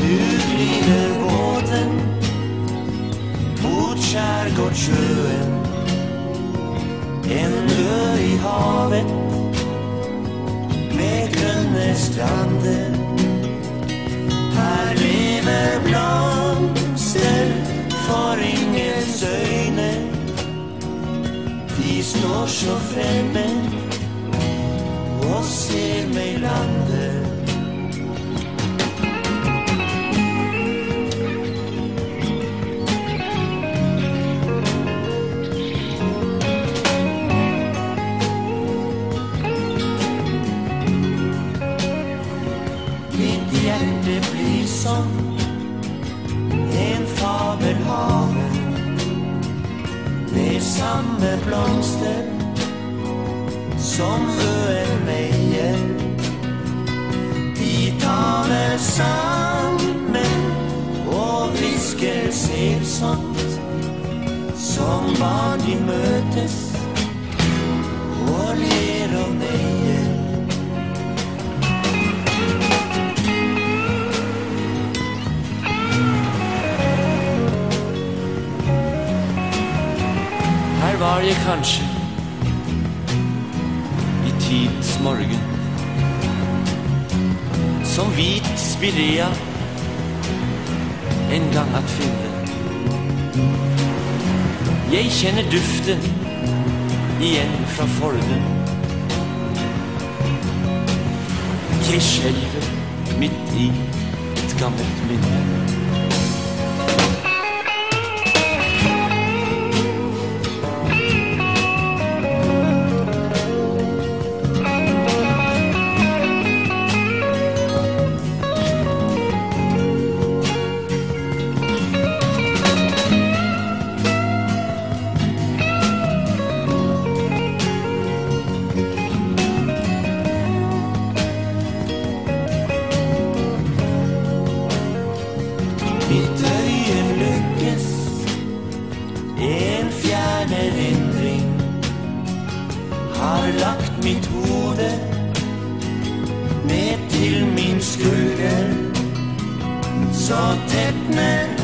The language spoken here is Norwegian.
glider båten mot skärgårdssjön, en ø i havet med grønne strander. Her lever blomster for ingens øyne, de står så fremme og ser meg lande. Mitt hjerte blir som en fabelhave med samme blomster som øen eier. De taler sammen og hvisker selsomt, som barn de møtes og ler og neier. Her var jeg kanskje i tidens morgen, som hvit spirea en gang at finne. Jeg kjenner duften igjen fra forden. Jeg skjelver midt i et gammelt minne. Mitt øyen lykkes, en fjern erindring har lagt mitt hode ned til min skulder, så tett, men